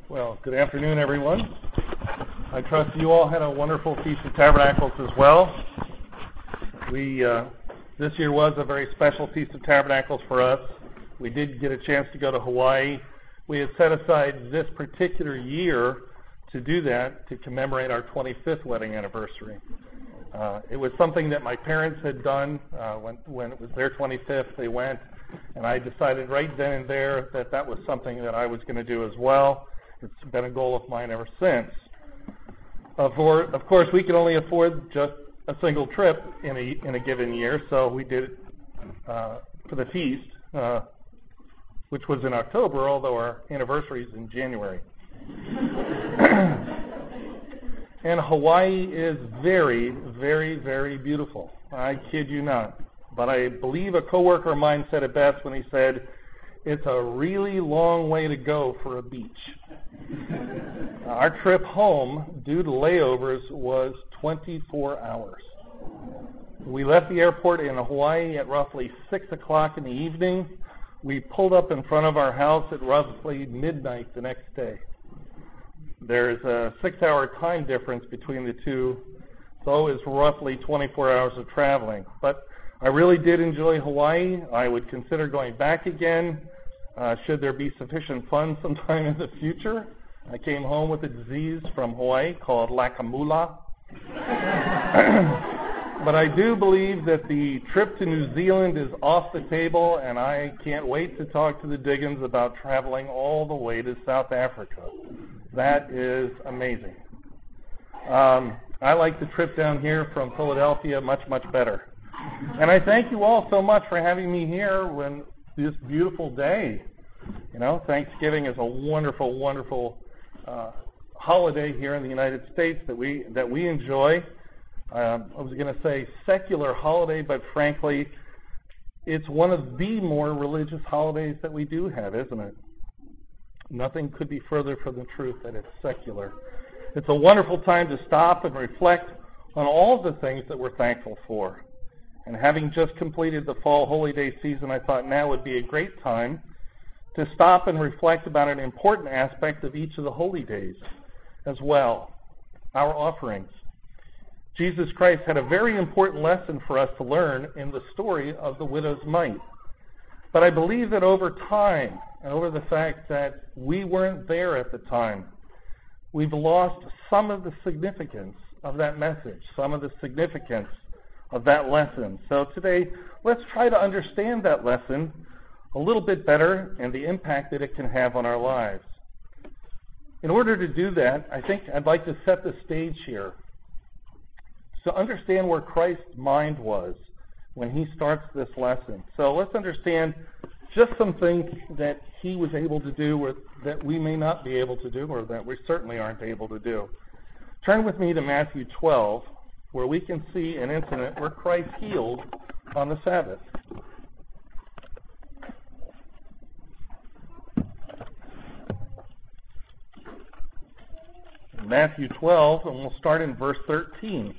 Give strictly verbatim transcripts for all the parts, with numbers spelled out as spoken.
Well, good afternoon, everyone. I trust you all had a wonderful Feast of Tabernacles as well. We uh, this year was a very special Feast of Tabernacles for us. We did get a chance to go to Hawaii. We had set aside this particular year to do that, to commemorate our twenty-fifth wedding anniversary. Uh, it was something that my parents had done uh, when, when it was their twenty-fifth. They went, and I decided right then and there that that was something that I was going to do as well. It's been a goal of mine ever since. Uh, for, of course, we can only afford just a single trip in a, in a given year, so we did it uh, for the feast, uh, which was in October, although our anniversary is in January. And Hawaii is very, very, very beautiful. I kid you not. But I believe a coworker of mine said it best when he said, it's a really long way to go for a beach. Our trip home, due to layovers, was twenty-four hours. We left the airport in Hawaii at roughly six o'clock in the evening. We pulled up in front of our house at roughly midnight the next day. There's a six-hour time difference between the two, so it's roughly twenty-four hours of traveling. But I really did enjoy Hawaii. I would consider going back again, uh, should there be sufficient funds sometime in the future. I came home with a disease from Hawaii called Lakamula. But I do believe that the trip to New Zealand is off the table, and I can't wait to talk to the Diggins about traveling all the way to South Africa. That is amazing. Um, I like the trip down here from Philadelphia much, much better. And I thank you all so much for having me here when this beautiful day. You know, Thanksgiving is a wonderful, wonderful uh, holiday here in the United States that we that we enjoy. Um, I was going to say secular holiday, but frankly, it's one of the more religious holidays that we do have, isn't it? Nothing could be further from the truth that it's secular. It's a wonderful time to stop and reflect on all the things that we're thankful for. And having just completed the fall holy day season, I thought now would be a great time to stop and reflect about an important aspect of each of the holy days as well, our offerings. Jesus Christ had a very important lesson for us to learn in the story of the widow's mite. But I believe that over time, and over the fact that we weren't there at the time, we've lost some of the significance of that message, some of the significance of that lesson. So today, let's try to understand that lesson a little bit better and the impact that it can have on our lives. In order to do that, I think I'd like to set the stage here to understand where Christ's mind was when he starts this lesson. So let's understand just some things that he was able to do or that we may not be able to do or that we certainly aren't able to do. Turn with me to Matthew twelve, where we can see an incident where Christ healed on the Sabbath. Matthew twelve, and we'll start in verse thirteen.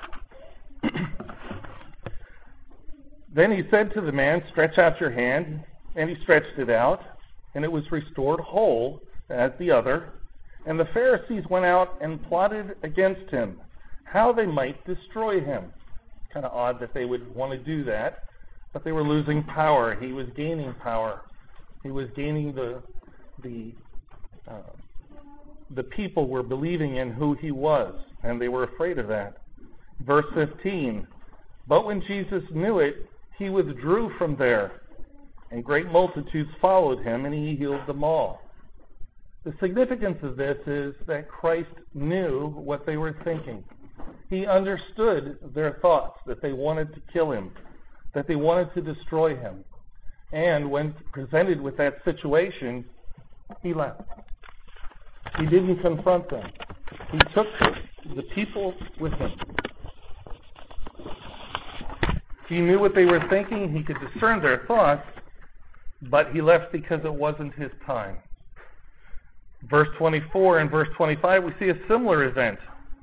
Then he said to the man, stretch out your hand. And he stretched it out, and it was restored whole as the other. And the Pharisees went out and plotted against him, how they might destroy him. Kind of odd that they would want to do that, but they were losing power. He was gaining power. He was gaining the the uh, the people were believing in who he was, and they were afraid of that. Verse fifteen, but when Jesus knew it, he withdrew from there, and great multitudes followed him, and he healed them all. The significance of this is that Christ knew what they were thinking. He understood their thoughts, that they wanted to kill him, that they wanted to destroy him. And when presented with that situation, he left. He didn't confront them. He took the people with him. He knew what they were thinking. He could discern their thoughts, but he left because it wasn't his time. Verse twenty-four and verse twenty-five, we see a similar event.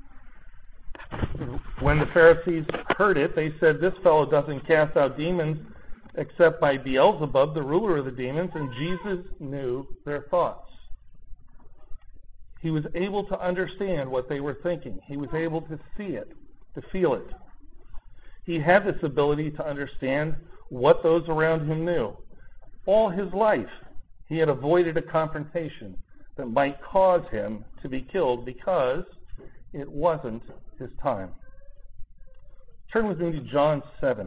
When the Pharisees heard it, they said, this fellow doesn't cast out demons except by Beelzebub, the ruler of the demons, and Jesus knew their thoughts. He was able to understand what they were thinking. He was able to see it, to feel it. He had this ability to understand what those around him knew. All his life, he had avoided a confrontation that might cause him to be killed because it wasn't his time. Turn with me to John seven.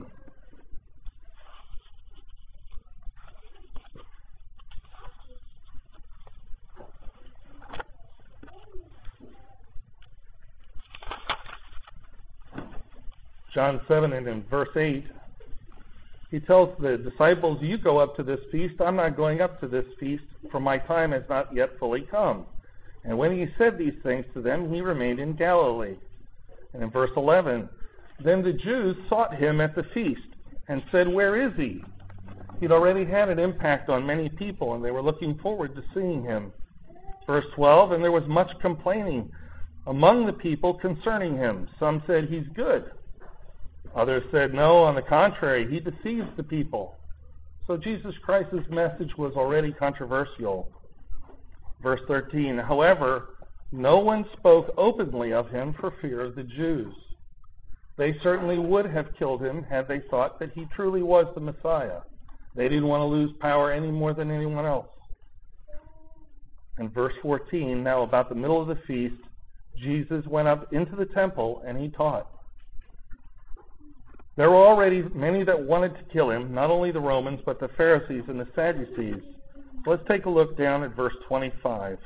John seven and in verse eight, he tells the disciples, you go up to this feast. I'm not going up to this feast, for my time has not yet fully come. And when he said these things to them, he remained in Galilee. And in verse eleven, then the Jews sought him at the feast and said, where is he? He'd already had an impact on many people, and they were looking forward to seeing him. Verse twelve, and there was much complaining among the people concerning him. Some said, he's good. Others said, no, on the contrary, he deceives the people. So Jesus Christ's message was already controversial. Verse thirteen, however, no one spoke openly of him for fear of the Jews. They certainly would have killed him had they thought that he truly was the Messiah. They didn't want to lose power any more than anyone else. In verse fourteen, now about the middle of the feast, Jesus went up into the temple and he taught. There were already many that wanted to kill him, not only the Romans, but the Pharisees and the Sadducees. Let's take a look down at verse twenty-five.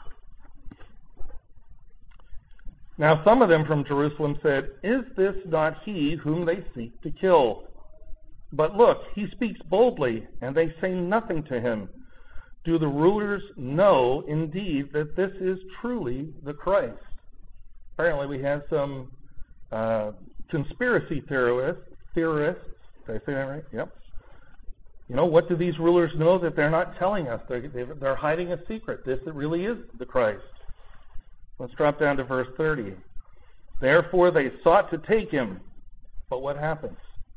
Now some of them from Jerusalem said, is this not he whom they seek to kill? But look, he speaks boldly, and they say nothing to him. Do the rulers know indeed that this is truly the Christ? Apparently we have some uh, conspiracy theorists, theorists, did I say that right? Yep. You know, what do these rulers know that they're not telling us? They're, they're hiding a secret. This really is the Christ. Let's drop down to verse thirty. Therefore they sought to take him. But what happens?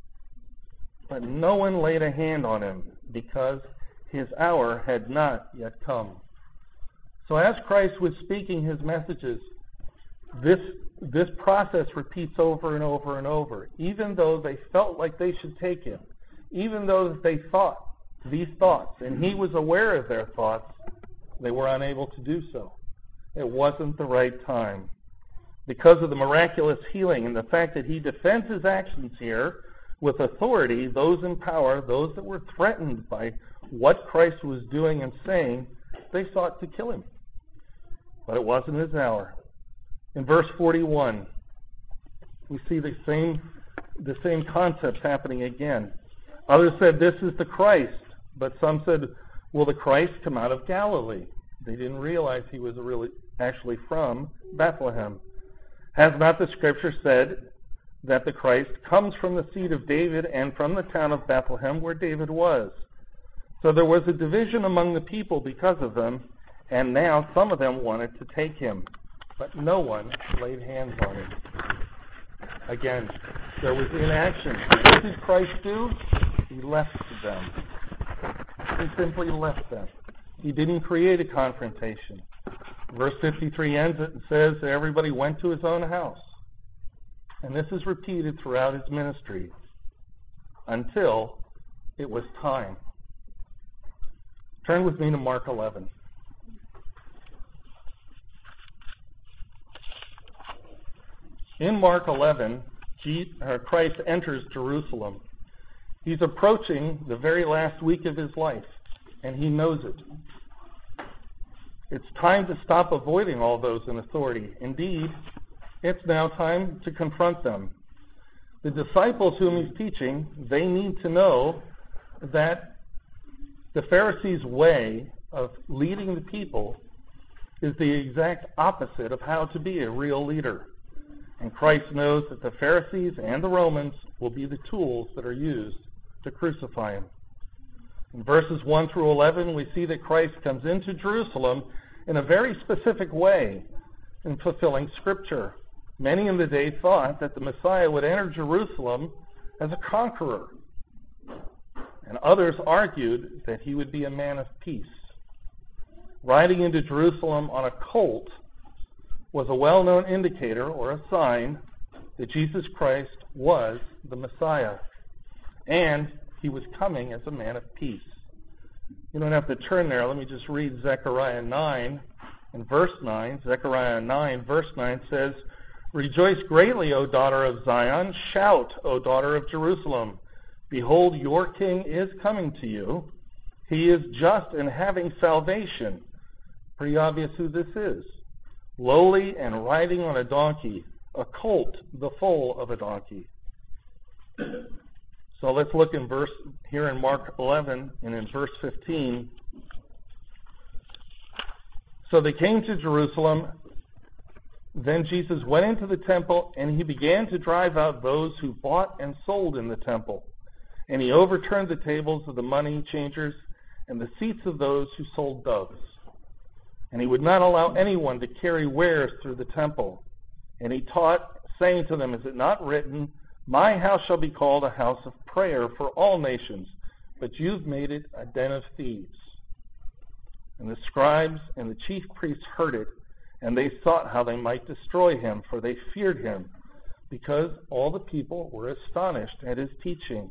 But no one laid a hand on him because his hour had not yet come. So as Christ was speaking his messages, this this process repeats over and over and over. Even though they felt like they should take him, even though they thought these thoughts, and he was aware of their thoughts, they were unable to do so. It wasn't the right time. Because of the miraculous healing and the fact that he defends his actions here with authority, those in power, those that were threatened by what Christ was doing and saying, they sought to kill him. But it wasn't his hour. In verse forty-one, we see the same, the same concepts happening again. Others said, this is the Christ. But some said, will the Christ come out of Galilee? They didn't realize he was really actually from Bethlehem. Has not the scripture said that the Christ comes from the seed of David and from the town of Bethlehem where David was? So there was a division among the people because of them, and now some of them wanted to take him, but no one laid hands on him. Again, there was inaction. What did Christ do? He left them. He simply left them. He didn't create a confrontation. Verse fifty-three ends it and says that everybody went to his own house. And this is repeated throughout his ministry until it was time. Turn with me to Mark eleven. In Mark eleven, Christ enters Jerusalem. He's approaching the very last week of his life, and he knows it. It's time to stop avoiding all those in authority. Indeed, it's now time to confront them. The disciples whom he's teaching, they need to know that the Pharisees' way of leading the people is the exact opposite of how to be a real leader. And Christ knows that the Pharisees and the Romans will be the tools that are used to crucify him. In verses one through eleven, we see that Christ comes into Jerusalem in a very specific way in fulfilling Scripture. Many in the day thought that the Messiah would enter Jerusalem as a conqueror, and others argued that he would be a man of peace. Riding into Jerusalem on a colt was a well-known indicator or a sign that Jesus Christ was the Messiah, and he was coming as a man of peace. You don't have to turn there. Let me just read Zechariah nine and verse nine. Zechariah nine, verse nine says, "Rejoice greatly, O daughter of Zion. Shout, O daughter of Jerusalem. Behold, your king is coming to you. He is just and having salvation." Pretty obvious who this is. "Lowly and riding on a donkey, a colt, the foal of a donkey." So let's look in verse here in Mark eleven and in verse fifteen. "So they came to Jerusalem. Then Jesus went into the temple, and he began to drive out those who bought and sold in the temple. And he overturned the tables of the money changers and the seats of those who sold doves. And he would not allow anyone to carry wares through the temple. And he taught, saying to them, Is it not written, My house shall be called a house of prayer for all nations, but you've made it a den of thieves." And the scribes and the chief priests heard it, and they sought how they might destroy him, for they feared him, because all the people were astonished at his teaching.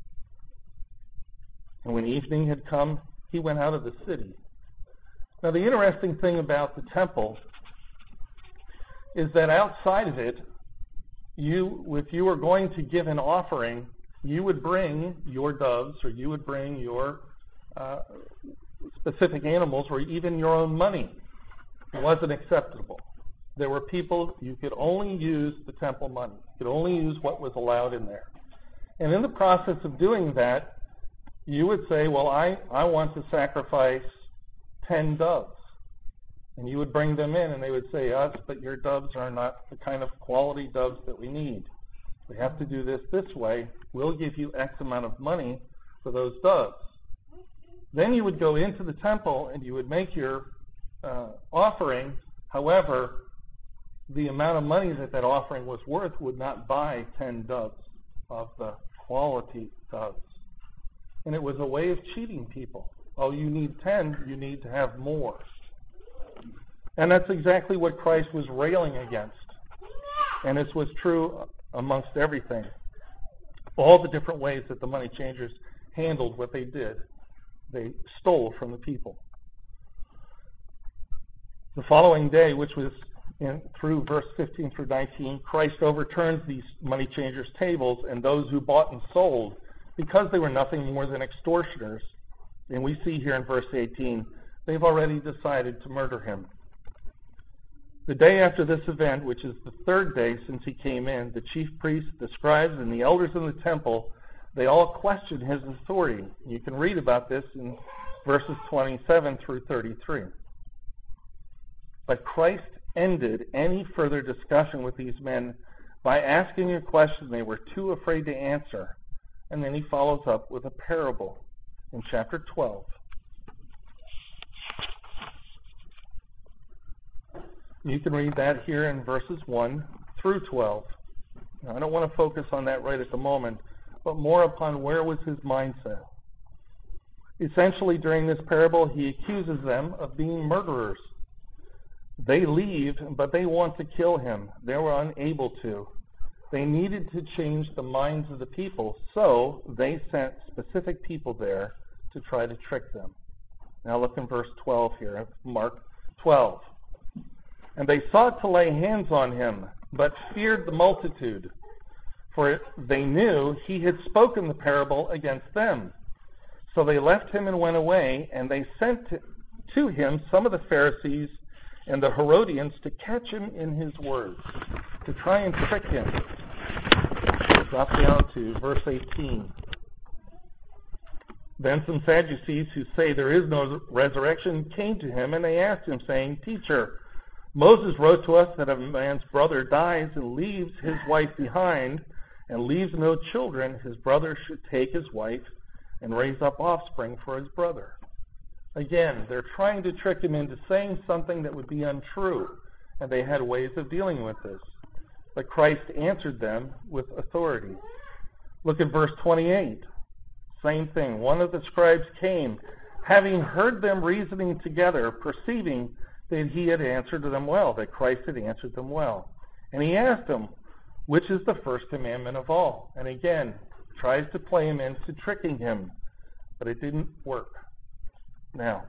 And when evening had come, he went out of the city. Now the interesting thing about the temple is that outside of it, you, if you were going to give an offering, you would bring your doves, or you would bring your uh, specific animals, or even your own money. It wasn't acceptable. There were people, you could only use the temple money. You could only use what was allowed in there. And in the process of doing that, you would say, well, I, I want to sacrifice ten doves. And you would bring them in, and they would say, us, but your doves are not the kind of quality doves that we need. We have to do this this way. We'll give you X amount of money for those doves. Then you would go into the temple, and you would make your uh, offering. However, the amount of money that that offering was worth would not buy ten doves of the quality doves. And it was a way of cheating people. Oh, you need ten, you need to have more. And that's exactly what Christ was railing against. And this was true amongst everything. All the different ways that the money changers handled what they did. They stole from the people. The following day, which was in, through verse fifteen through nineteen, Christ overturns these money changers' tables and those who bought and sold, because they were nothing more than extortioners. And we see here in verse eighteen, they've already decided to murder him. The day after this event, which is the third day since he came in, the chief priests, the scribes, and the elders in the temple, they all questioned his authority. You can read about this in verses twenty-seven through thirty-three. But Christ ended any further discussion with these men by asking a question they were too afraid to answer. And then he follows up with a parable in chapter twelve. You can read that here in verses one through twelve. Now, I don't want to focus on that right at the moment, but more upon where was his mindset. Essentially, during this parable, he accuses them of being murderers. They leave, but they want to kill him. They were unable to. They needed to change the minds of the people, so they sent specific people there to try to trick them. Now look in verse twelve here, Mark twelve. And they sought to lay hands on him, but feared the multitude, for they knew he had spoken the parable against them. So they left him and went away, and they sent to him some of the Pharisees and the Herodians to catch him in his words, to try and trick him. Drop down to verse eighteen. Then some Sadducees who say there is no resurrection came to him, and they asked him, saying, Teacher, Moses wrote to us that if a man's brother dies and leaves his wife behind and leaves no children, his brother should take his wife and raise up offspring for his brother. Again, they're trying to trick him into saying something that would be untrue, and they had ways of dealing with this. But Christ answered them with authority. Look at verse twenty-eight. Same thing. One of the scribes came, having heard them reasoning together, perceiving that he had answered them well, that Christ had answered them well. And he asked him, which is the first commandment of all? And again, tries to play him into tricking him, but it didn't work. Now,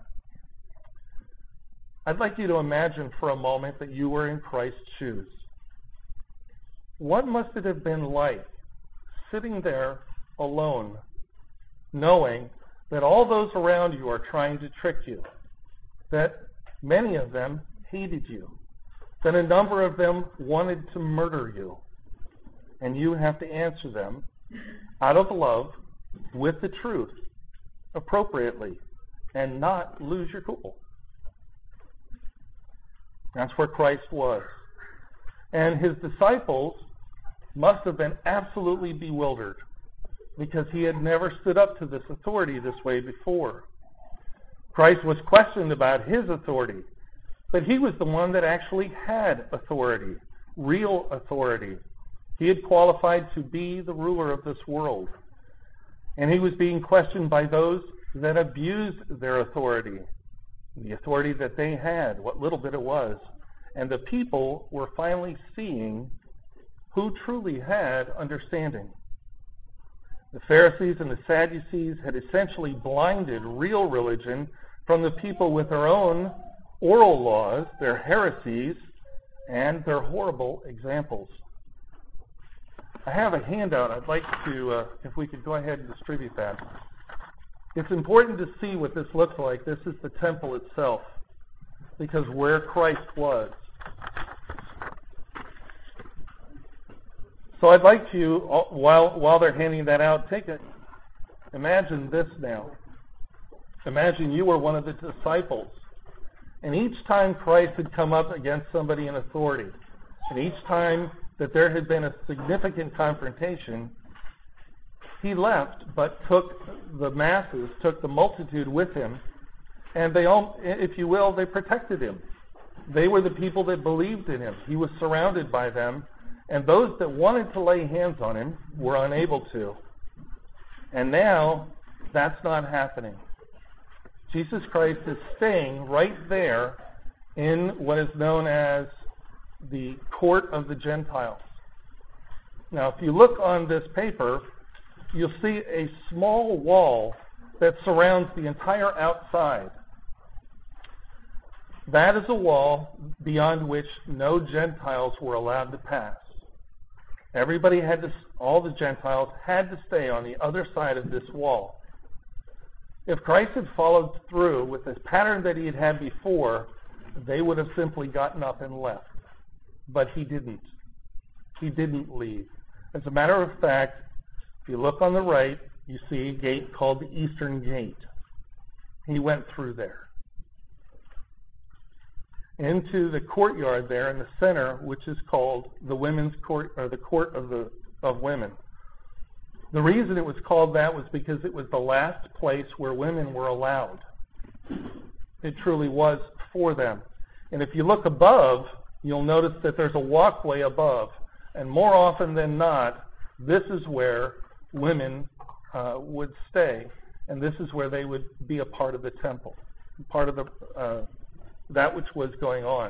I'd like you to imagine for a moment that you were in Christ's shoes. What must it have been like sitting there alone, knowing that all those around you are trying to trick you, that many of them hated you, that a number of them wanted to murder you, and you have to answer them out of love with the truth appropriately and not lose your cool? That's where Christ was. And his disciples must have been absolutely bewildered because he had never stood up to this authority this way before. Christ was questioned about his authority, but he was the one that actually had authority, real authority. He had qualified to be the ruler of this world. And he was being questioned by those that abused their authority, the authority that they had, what little bit it was. And the people were finally seeing who truly had understanding. The Pharisees and the Sadducees had essentially blinded real religion from the people with their own oral laws, their heresies, and their horrible examples. I have a handout. I'd like to, uh, if we could go ahead and distribute that. It's important to see what this looks like. This is the temple itself, because where Christ was. So I'd like to, while while they're handing that out, take a, imagine this now. Imagine you were one of the disciples, and each time Christ had come up against somebody in authority, and each time that there had been a significant confrontation, he left, but took the masses, took the multitude with him, and they all, if you will, they protected him. They were the people that believed in him. He was surrounded by them, and those that wanted to lay hands on him were unable to. And now, that's not happening. Jesus Christ is staying right there in what is known as the court of the Gentiles. Now, if you look on this paper, you'll see a small wall that surrounds the entire outside. That is a wall beyond which no Gentiles were allowed to pass. Everybody had to, all the Gentiles had to stay on the other side of this wall. If Christ had followed through with this pattern that he had had before, they would have simply gotten up and left. But he didn't. He didn't leave. As a matter of fact, if you look on the right, you see a gate called the Eastern Gate. He went through there. Into the courtyard there in the center, which is called the women's court, or the court of the of women. The reason it was called that was because it was the last place where women were allowed. It truly was for them. And if you look above, you'll notice that there's a walkway above. And more often than not, this is where women uh, would stay. And this is where they would be a part of the temple, part of the uh, that which was going on.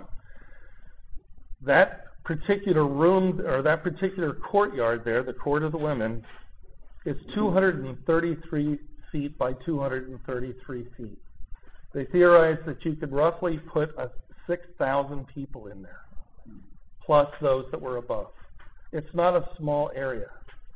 That particular room, or that particular courtyard there, the court of the women, is two hundred thirty-three feet by two hundred thirty-three feet. They theorized that you could roughly put a six thousand people in there, plus those that were above. It's not a small area.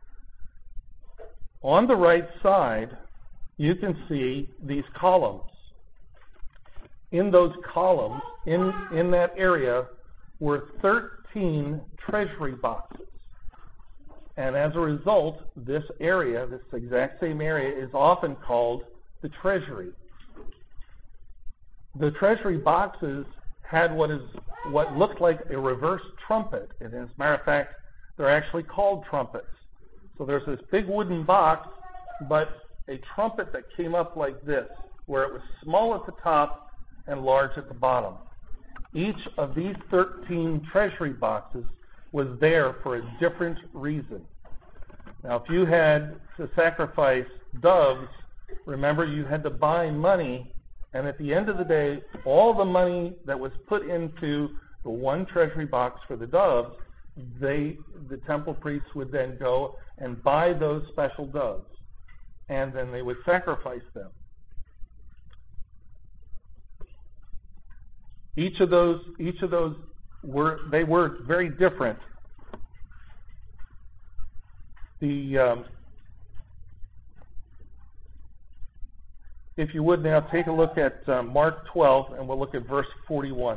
On the right side, you can see these columns. In those columns, in, in that area, were thirteen treasury boxes. And as a result, this area, this exact same area, is often called the treasury. The treasury boxes had what is what looked like a reverse trumpet. And as a matter of fact, they're actually called trumpets. So there's this big wooden box, but a trumpet that came up like this, where it was small at the top and large at the bottom. Each of these thirteen treasury boxes was there for a different reason. Now, if you had to sacrifice doves, remember you had to buy money And at the end of the day, all the money that was put into the one treasury box for the doves, they, the temple priests would then go and buy those special doves, and then they would sacrifice them. Each of those, each of those were, they were very different. The, um, if you would now take a look at uh, Mark twelve, and we'll look at verse forty-one.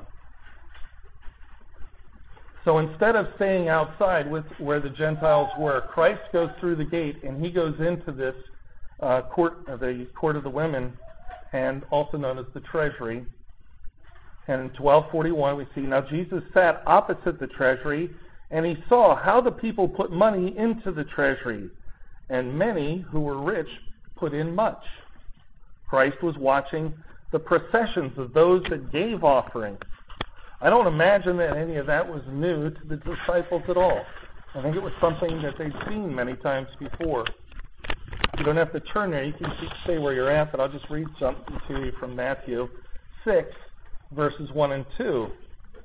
So instead of staying outside with where the Gentiles were, Christ goes through the gate, and he goes into this uh, court, uh, the court of the women, and also known as the treasury. And in twelve forty-one, we see, now Jesus sat opposite the treasury, and he saw how the people put money into the treasury, and many who were rich put in much. Christ was watching the processions of those that gave offerings. I don't imagine that any of that was new to the disciples at all. I think it was something that they'd seen many times before. You don't have to turn there. You can stay where you're at, but I'll just read something to you from Matthew six, verses one and two.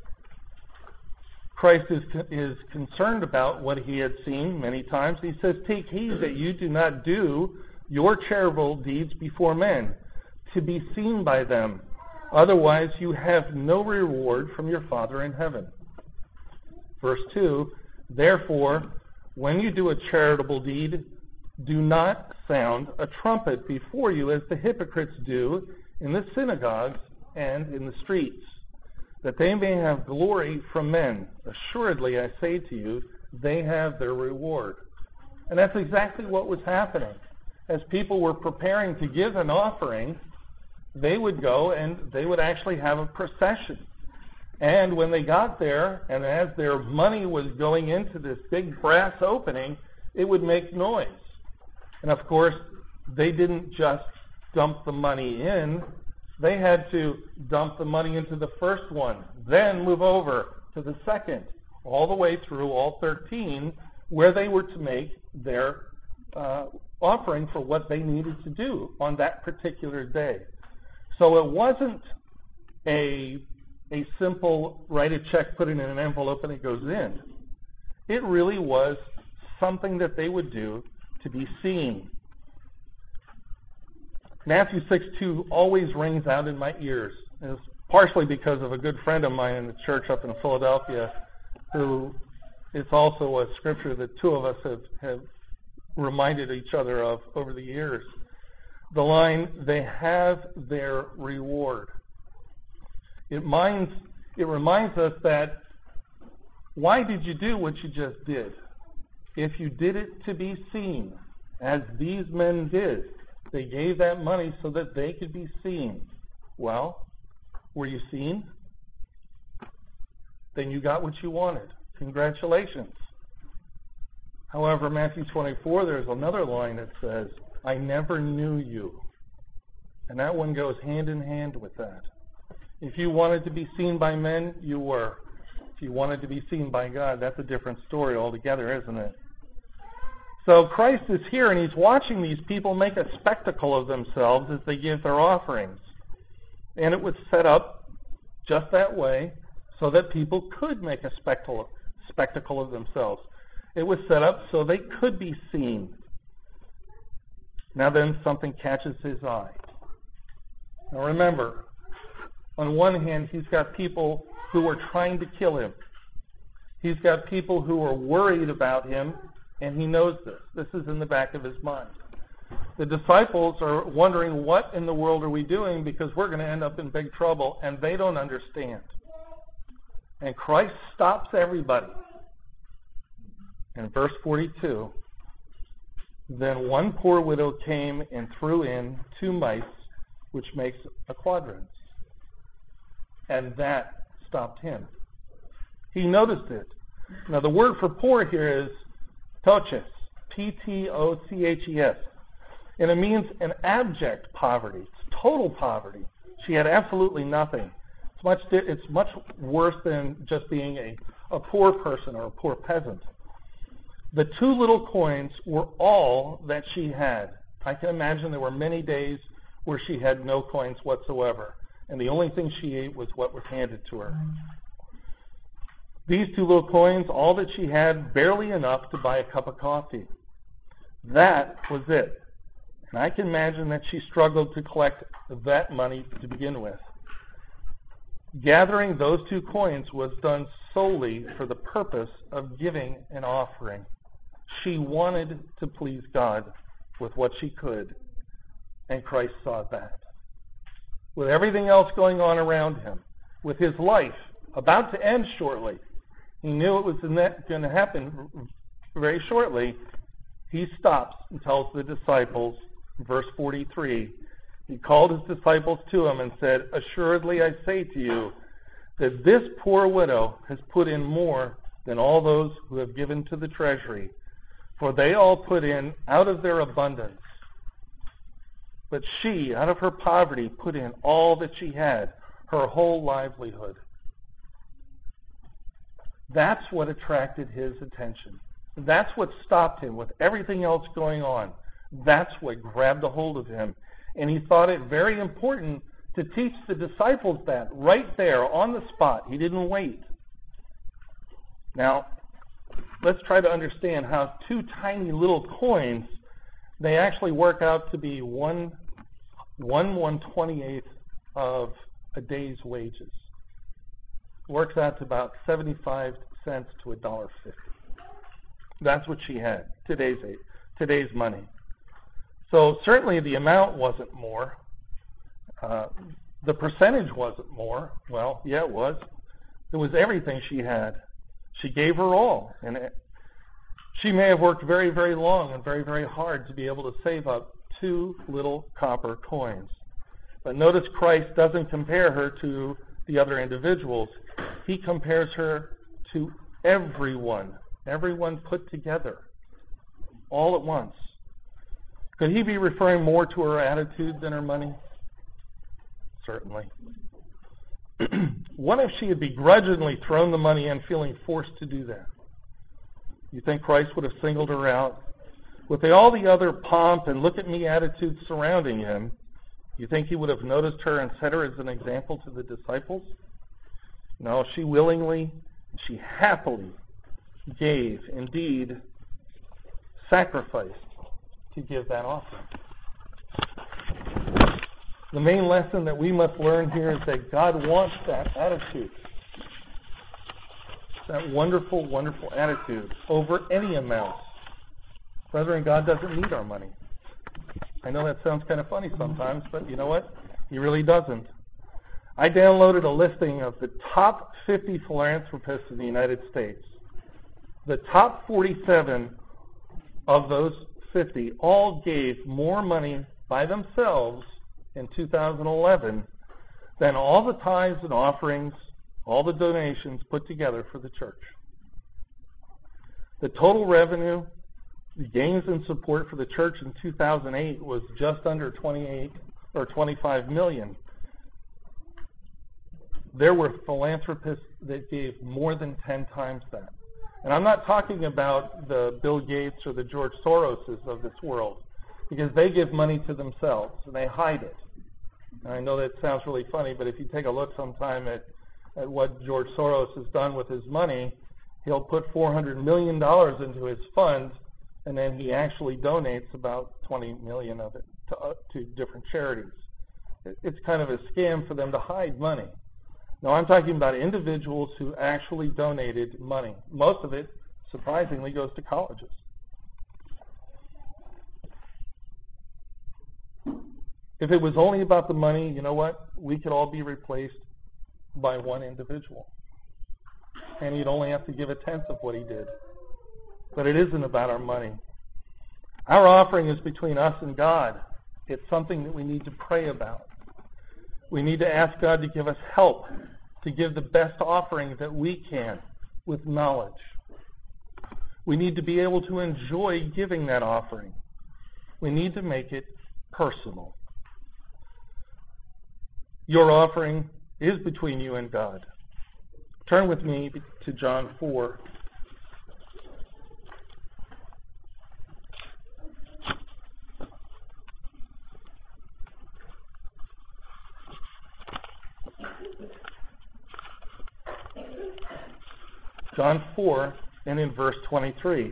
Christ is, is concerned about what he had seen many times. He says, "Take heed that you do not do your charitable deeds before men, to be seen by them. Otherwise you have no reward from your Father in heaven." Verse two, "Therefore, when you do a charitable deed, do not sound a trumpet before you as the hypocrites do in the synagogues and in the streets, that they may have glory from men. Assuredly, I say to you, they have their reward." And that's exactly what was happening. As people were preparing to give an offering, they would go and they would actually have a procession. And when they got there, and as their money was going into this big brass opening, it would make noise. And of course, they didn't just dump the money in. They had to dump the money into the first one, then move over to the second, all the way through all thirteen, where they were to make their uh, offering for what they needed to do on that particular day. So it wasn't a, a simple write a check, put it in an envelope, and it goes in. It really was something that they would do to be seen. Matthew six two always rings out in my ears. It's partially because of a good friend of mine in the church up in Philadelphia, who it's also a scripture that two of us have, have reminded each other of over the years. The line, "They have their reward." It reminds, it reminds us that, why did you do what you just did? If you did it to be seen, as these men did, they gave that money so that they could be seen. Well, were you seen? Then you got what you wanted. Congratulations. However, Matthew twenty-four, there's another line that says, "I never knew you." And that one goes hand in hand with that. If you wanted to be seen by men, you were. If you wanted to be seen by God, that's a different story altogether, isn't it? So Christ is here, and he's watching these people make a spectacle of themselves as they give their offerings. And it was set up just that way so that people could make a spectacle, spectacle of themselves. It was set up so they could be seen. Now then, something catches his eye. Now remember, on one hand, he's got people who are trying to kill him. He's got people who are worried about him, and he knows this. This is in the back of his mind. The disciples are wondering, what in the world are we doing, because we're going to end up in big trouble, and they don't understand. And Christ stops everybody. In verse forty-two, "Then one poor widow came and threw in two mites, which makes a quadrans." And that stopped him. He noticed it. Now the word for poor here is ptoches, P T O C H E S. And it means an abject poverty. It's total poverty. She had absolutely nothing. It's much, it's much worse than just being a, a poor person or a poor peasant. The two little coins were all that she had. I can imagine there were many days where she had no coins whatsoever. And the only thing she ate was what was handed to her. These two little coins, all that she had, barely enough to buy a cup of coffee. That was it. And I can imagine that she struggled to collect that money to begin with. Gathering those two coins was done solely for the purpose of giving an offering. She wanted to please God with what she could, and Christ saw that. With everything else going on around him, with his life about to end shortly, he knew it was going to happen very shortly. He stops and tells the disciples, verse forty-three, he called his disciples to him and said, "Assuredly I say to you that this poor widow has put in more than all those who have given to the treasury, for they all put in out of their abundance. But she, out of her poverty, put in all that she had, her whole livelihood." That's what attracted his attention. That's what stopped him with everything else going on. That's what grabbed a hold of him. And he thought it very important to teach the disciples that right there on the spot. He didn't wait. Now, let's try to understand how two tiny little coins, they actually work out to be one, one one twenty-eighth of a day's wages. Works out to about seventy-five cents to a dollar fifty. That's what she had, today's today's money. So certainly the amount wasn't more. Uh, the percentage wasn't more. Well, yeah, it was. It was everything she had. She gave her all. And it, she may have worked very, very long and very, very hard to be able to save up two little copper coins. But notice Christ doesn't compare her to the other individuals. He compares her to everyone, everyone put together, all at once. Could he be referring more to her attitude than her money? Certainly. What if she had begrudgingly thrown the money in, feeling forced to do that? You think Christ would have singled her out? With all the other pomp and look-at-me attitudes surrounding him, you think he would have noticed her and set her as an example to the disciples? No, she willingly, she happily gave, indeed, sacrificed to give that offering. The main lesson that we must learn here is that God wants that attitude, that wonderful, wonderful attitude over any amount. Brethren, God doesn't need our money. I know that sounds kind of funny sometimes, but you know what? He really doesn't. I downloaded a listing of the top fifty philanthropists in the United States. The top forty-seven of those fifty all gave more money by themselves in two thousand eleven than all the tithes and offerings, all the donations put together for the church. The total revenue, the gains in support for the church in two thousand eight was just under twenty-eight or twenty-five million. There were philanthropists that gave more than ten times that. And I'm not talking about the Bill Gates or the George Soroses of this world, because they give money to themselves and they hide it. And I know that sounds really funny, but if you take a look sometime at, at what George Soros has done with his money, he'll put four hundred million dollars into his fund, and then he actually donates about twenty million dollars of it to, uh, to different charities. It, it's kind of a scam for them to hide money. Now, I'm talking about individuals who actually donated money. Most of it, surprisingly, goes to colleges. If it was only about the money, you know what? We could all be replaced by one individual. And you'd only have to give a tenth of what he did. But it isn't about our money. Our offering is between us and God. It's something that we need to pray about. We need to ask God to give us help to give the best offering that we can with knowledge. We need to be able to enjoy giving that offering. We need to make it personal. Your offering is between you and God. Turn with me to John four. John four and in verse twenty-three.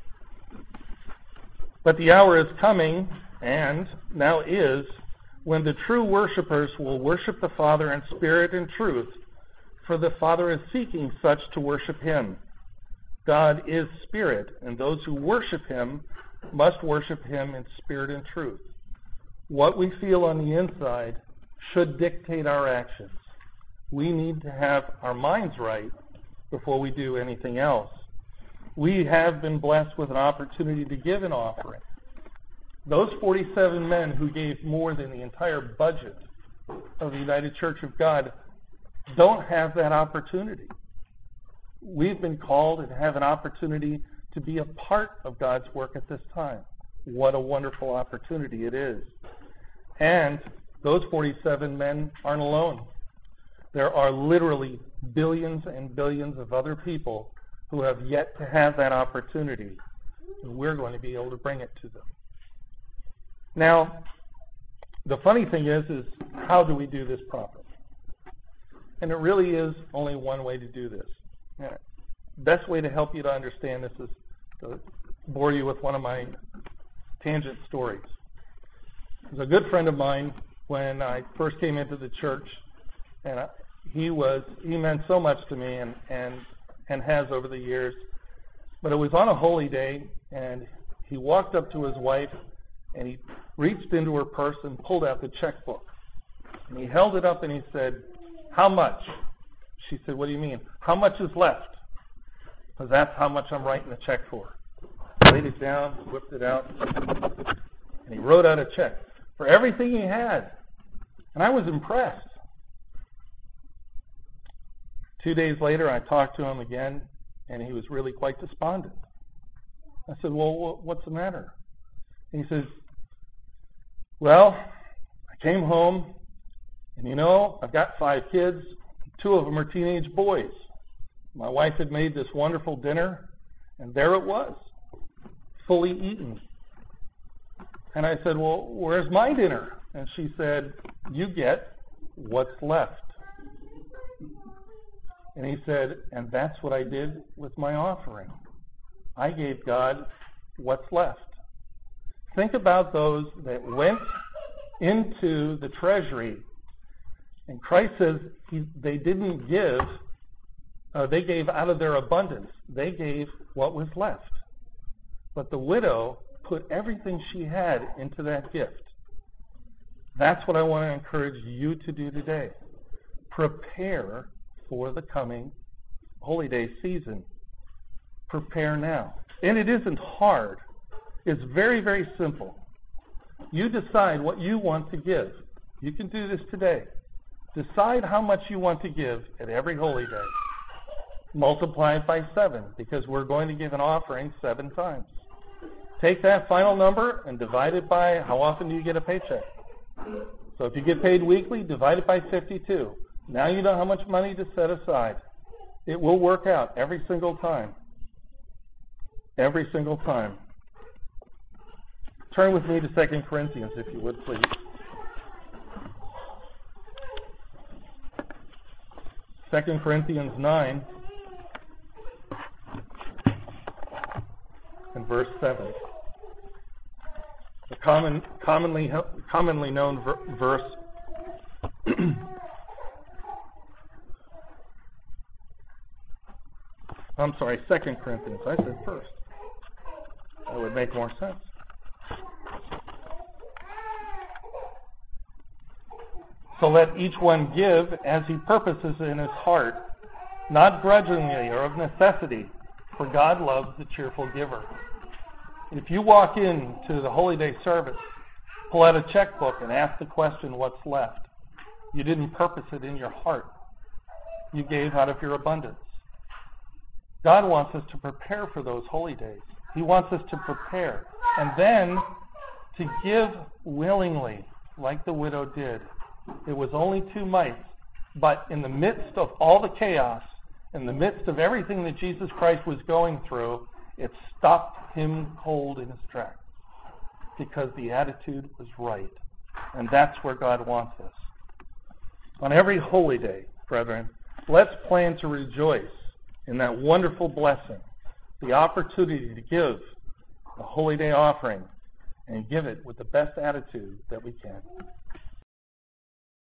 But the hour is coming, and now is, when the true worshipers will worship the Father in spirit and truth, for the Father is seeking such to worship him. God is spirit, and those who worship him must worship him in spirit and truth. What we feel on the inside should dictate our actions. We need to have our minds right before we do anything else. We have been blessed with an opportunity to give an offering. Those forty-seven men who gave more than the entire budget of the United Church of God don't have that opportunity. We've been called and have an opportunity to be a part of God's work at this time. What a wonderful opportunity it is. And those forty-seven men aren't alone. There are literally billions and billions of other people who have yet to have that opportunity, and we're going to be able to bring it to them. Now, the funny thing is, is how do we do this properly? And it really is only one way to do this. The best way to help you to understand this is to bore you with one of my tangent stories. There's a good friend of mine when I first came into the church, and I, he was he meant so much to me and, and and has over the years. But it was on a holy day, and he walked up to his wife, and he reached into her purse and pulled out the checkbook. And he held it up and he said, "How much?" She said, "What do you mean?" "How much is left?" Because that's how much I'm writing the check for. He laid it down, whipped it out, and he wrote out a check for everything he had. And I was impressed. Two days later, I talked to him again, and he was really quite despondent. I said, "Well, what's the matter?" And he says, "Well, I came home, and you know, I've got five kids. Two of them are teenage boys. My wife had made this wonderful dinner, and there it was, fully eaten." And I said, "Well, where's my dinner?" And she said, "You get what's left." And he said, "And that's what I did with my offering. I gave God what's left." Think about those that went into the treasury, and Christ says he, they didn't give, uh, they gave out of their abundance. They gave what was left. But the widow put everything she had into that gift. That's what I want to encourage you to do today. Prepare for the coming Holy Day season. Prepare now. And it isn't hard. It's very, very simple. You decide what you want to give. You can do this today. Decide how much you want to give at every Holy Day. Multiply it by seven, because we're going to give an offering seven times. Take that final number and divide it by how often do you get a paycheck. So if you get paid weekly, divide it by fifty-two. Now you know how much money to set aside. It will work out every single time. Every single time. Turn with me to Second Corinthians, if you would, please. Second Corinthians nine and verse seven. A common, commonly, commonly known ver- verse. I'm sorry, Second Corinthians. I said first. That would make more sense. So let each one give as he purposes in his heart, not grudgingly or of necessity, for God loves the cheerful giver. If you walk into the Holy Day service, pull out a checkbook and ask the question, "What's left?" You didn't purpose it in your heart. You gave out of your abundance. God wants us to prepare for those holy days. He wants us to prepare. And then to give willingly, like the widow did. It was only two mites. But in the midst of all the chaos, in the midst of everything that Jesus Christ was going through, it stopped him cold in his tracks. Because the attitude was right. And that's where God wants us. On every holy day, brethren, let's plan to rejoice in that wonderful blessing, the opportunity to give the Holy Day offering and give it with the best attitude that we can.